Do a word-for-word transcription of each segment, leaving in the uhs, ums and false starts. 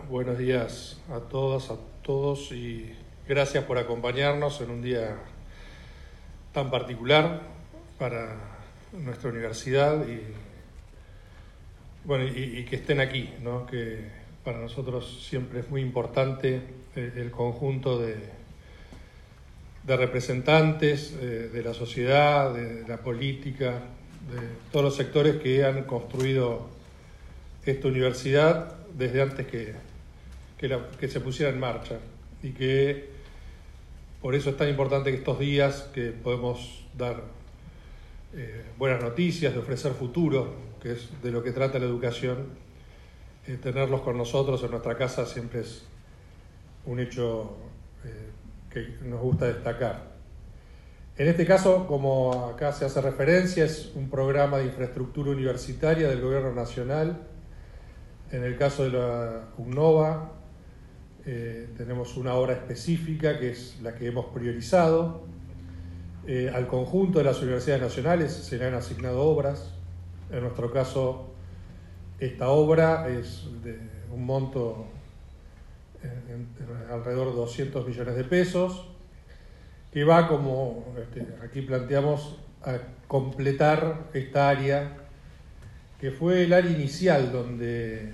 buenos días a todas, a todos y gracias por acompañarnos en un día tan particular para nuestra universidad y, bueno, y, y que estén aquí, ¿no? Que para nosotros siempre es muy importante el, el conjunto de, de representantes eh, de la sociedad, de, de la política, de todos los sectores que han construido esta universidad desde antes que, que, la, que se pusiera en marcha, y que por eso es tan importante que estos días que podemos dar eh, buenas noticias, de ofrecer futuro, que es de lo que trata la educación, eh, tenerlos con nosotros en nuestra casa siempre es un hecho eh, que nos gusta destacar. En este caso, como acá se hace referencia, es un programa de infraestructura universitaria del Gobierno Nacional. En el caso de la UNOVA, eh, tenemos una obra específica que es la que hemos priorizado. Eh, al conjunto de las universidades nacionales se le han asignado obras. En nuestro caso, esta obra es de un monto en, en, en alrededor de doscientos millones de pesos, que va, como este, aquí planteamos, a completar esta área que fue el área inicial donde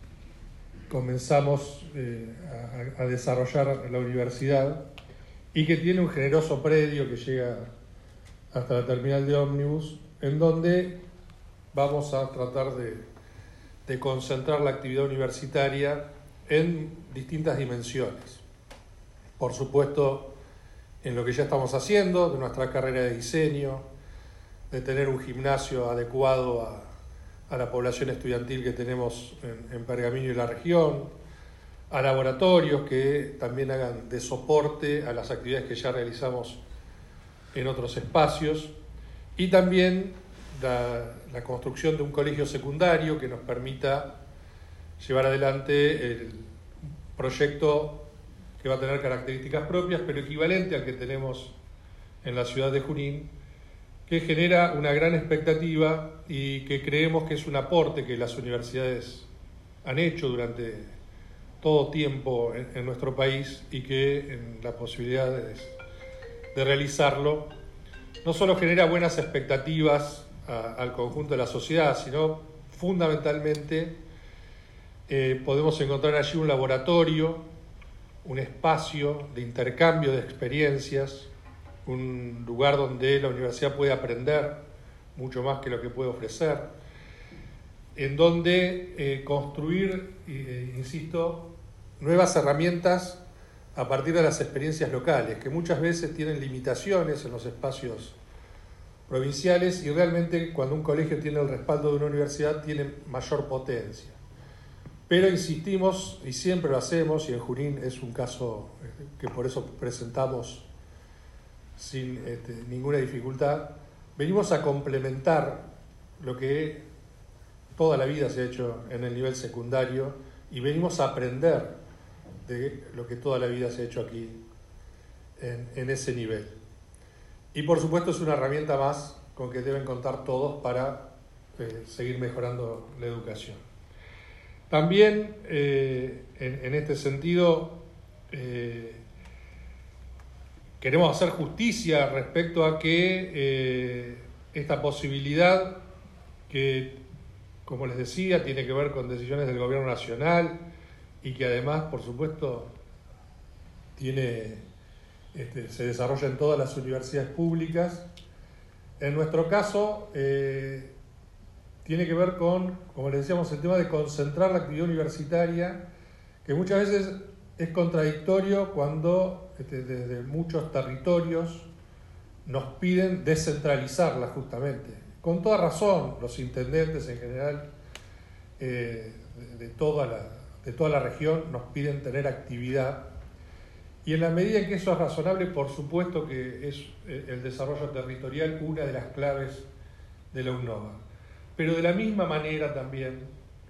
comenzamos eh, a, a desarrollar la universidad, y que tiene un generoso predio que llega hasta la terminal de ómnibus, en donde vamos a tratar de, de concentrar la actividad universitaria en distintas dimensiones. Por supuesto, en lo que ya estamos haciendo, de nuestra carrera de diseño, de tener un gimnasio adecuado a a la población estudiantil que tenemos en, en Pergamino y la región, a laboratorios que también hagan de soporte a las actividades que ya realizamos en otros espacios, y también la, la construcción de un colegio secundario que nos permita llevar adelante el proyecto que va a tener características propias, pero equivalente al que tenemos en la ciudad de Junín, que genera una gran expectativa y que creemos que es un aporte que las universidades han hecho durante todo tiempo en, en nuestro país, y que en la posibilidad de, de realizarlo no solo genera buenas expectativas a, al conjunto de la sociedad, sino fundamentalmente eh, podemos encontrar allí un laboratorio, un espacio de intercambio de experiencias, un lugar donde la universidad puede aprender mucho más que lo que puede ofrecer, en donde eh, construir, eh, insisto, nuevas herramientas a partir de las experiencias locales, que muchas veces tienen limitaciones en los espacios provinciales, y realmente cuando un colegio tiene el respaldo de una universidad tiene mayor potencia. Pero insistimos, y siempre lo hacemos, y en Junín es un caso que por eso presentamos sin este, ninguna dificultad, venimos a complementar lo que toda la vida se ha hecho en el nivel secundario, y venimos a aprender de lo que toda la vida se ha hecho aquí en, en ese nivel. Y por supuesto es una herramienta más con que deben contar todos para eh, seguir mejorando la educación. También eh, en, en este sentido eh, queremos hacer justicia respecto a que eh, esta posibilidad, que, como les decía, tiene que ver con decisiones del Gobierno Nacional, y que además, por supuesto, tiene, este, se desarrolla en todas las universidades públicas. En nuestro caso, eh, tiene que ver con, como les decíamos, el tema de concentrar la actividad universitaria, que muchas veces es contradictorio cuando este, desde muchos territorios nos piden descentralizarla justamente. Con toda razón, los intendentes en general eh, de, de, toda la, de toda la región nos piden tener actividad, y en la medida en que eso es razonable, por supuesto que es el desarrollo territorial una de las claves de la UNOVA. Pero de la misma manera también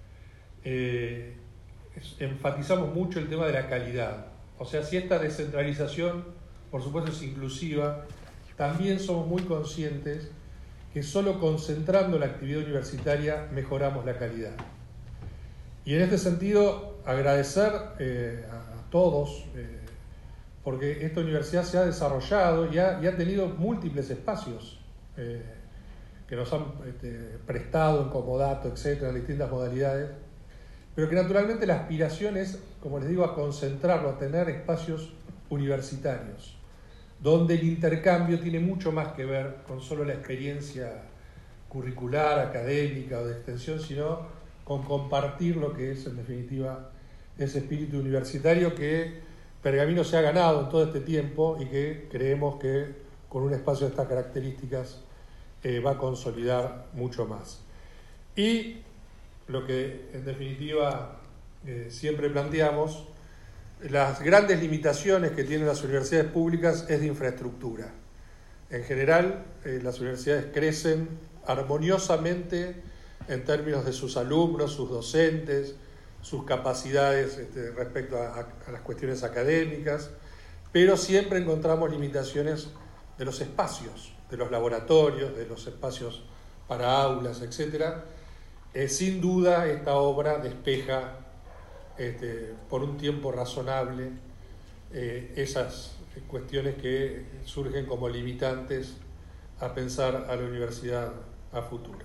eh, enfatizamos mucho el tema de la calidad. O sea, si esta descentralización, por supuesto, es inclusiva, también somos muy conscientes que solo concentrando la actividad universitaria mejoramos la calidad. Y en este sentido agradecer eh, a, a todos, eh, porque esta universidad se ha desarrollado y ha, y ha tenido múltiples espacios eh, que nos han este, prestado en comodato, etcétera, en distintas modalidades, pero que naturalmente la aspiración es, como les digo, a concentrarlo, a tener espacios universitarios, donde el intercambio tiene mucho más que ver con solo la experiencia curricular, académica o de extensión, sino con compartir lo que es, en definitiva, ese espíritu universitario que Pergamino se ha ganado en todo este tiempo y que creemos que con un espacio de estas características eh, va a consolidar mucho más. Y lo que, en definitiva, eh, siempre planteamos, las grandes limitaciones que tienen las universidades públicas es de infraestructura. En general, eh, las universidades crecen armoniosamente en términos de sus alumnos, sus docentes, sus capacidades este, respecto a, a las cuestiones académicas, pero siempre encontramos limitaciones de los espacios, de los laboratorios, de los espacios para aulas, etcétera. Eh, sin duda, esta obra despeja este, por un tiempo razonable eh, esas cuestiones que surgen como limitantes a pensar a la universidad a futuro.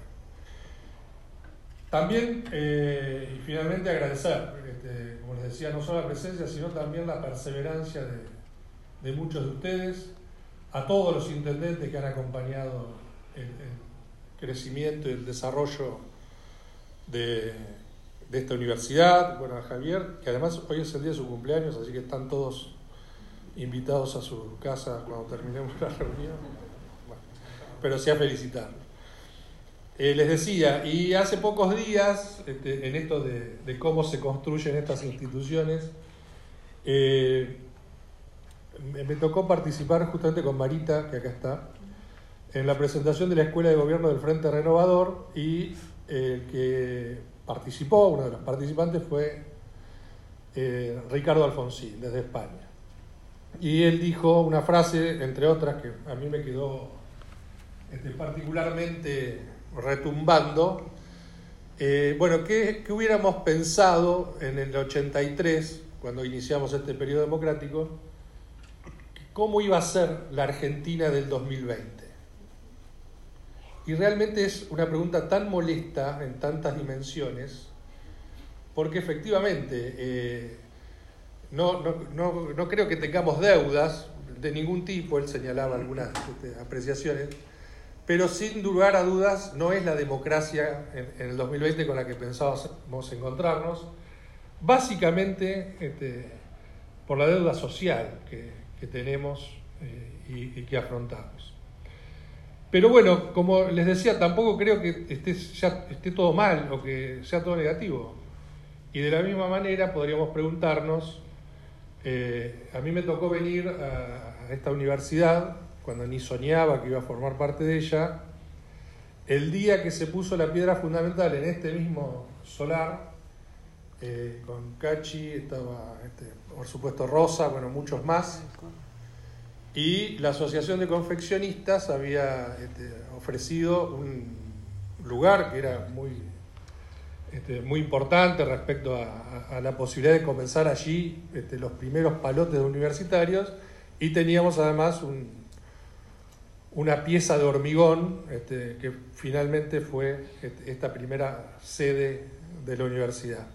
También, eh, y finalmente, agradecer, este, como les decía, no solo la presencia, sino también la perseverancia de, de muchos de ustedes, a todos los intendentes que han acompañado el, el crecimiento y el desarrollo de, de esta universidad, bueno, a Javier, que además hoy es el día de su cumpleaños, así que están todos invitados a su casa cuando terminemos la reunión, bueno, pero sí a felicitarlos. Eh, les decía, y hace pocos días, este, en esto de, de cómo se construyen estas instituciones, eh, me, me tocó participar justamente con Marita, que acá está, en la presentación de la Escuela de Gobierno del Frente Renovador, y el que participó, uno de los participantes fue eh, Ricardo Alfonsín, desde España. Y él dijo una frase, entre otras, que a mí me quedó este, particularmente retumbando. Eh, bueno, ¿qué, ¿qué hubiéramos pensado en el ochenta y tres, cuando iniciamos este periodo democrático? ¿Cómo iba a ser la Argentina del dos mil veinte? Y realmente es una pregunta tan molesta en tantas dimensiones, porque efectivamente eh, no, no, no, no creo que tengamos deudas de ningún tipo. Él señalaba algunas este, apreciaciones, pero sin lugar a dudas no es la democracia en, en el dos mil veinte con la que pensábamos encontrarnos, básicamente este, por la deuda social que, que tenemos eh, y, y que afrontamos. Pero bueno, como les decía, tampoco creo que esté, ya esté todo mal o que sea todo negativo. Y de la misma manera podríamos preguntarnos, eh, a mí me tocó venir a, a esta universidad cuando ni soñaba que iba a formar parte de ella, el día que se puso la piedra fundamental en este mismo solar, eh, con Cachi, estaba este, por supuesto Rosa, bueno, muchos más, y la Asociación de Confeccionistas había este, ofrecido un lugar que era muy, este, muy importante respecto a, a, a la posibilidad de comenzar allí este, los primeros palotes universitarios, y teníamos además un una pieza de hormigón este, que finalmente fue este, esta primera sede de la universidad.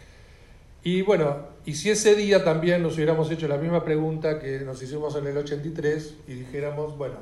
Y bueno, y si ese día también nos hubiéramos hecho la misma pregunta que nos hicimos en el ochenta y tres y dijéramos, bueno,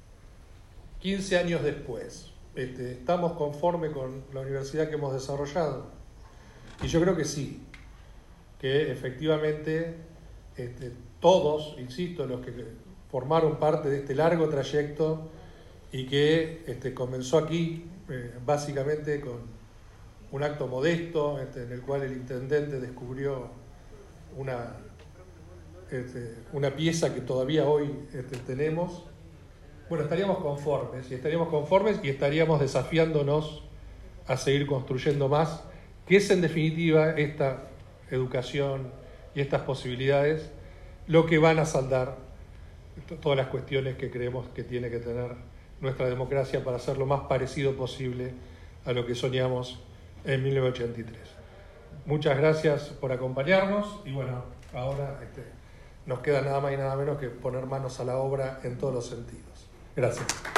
quince años después, este, ¿estamos conformes con la universidad que hemos desarrollado? Y yo creo que sí, que efectivamente este, todos, insisto, los que formaron parte de este largo trayecto y que este, comenzó aquí eh, básicamente con un acto modesto este, en el cual el intendente descubrió una, este, una pieza que todavía hoy este, tenemos. Bueno, estaríamos conformes y estaríamos conformes y estaríamos desafiándonos a seguir construyendo más, que es en definitiva esta educación y estas posibilidades lo que van a saldar todas las cuestiones que creemos que tiene que tener nuestra democracia para ser lo más parecido posible a lo que soñamos en mil novecientos ochenta y tres. muchas gracias por acompañarnos y bueno, ahora este, nos queda nada más y nada menos que poner manos a la obra en todos los sentidos. Gracias.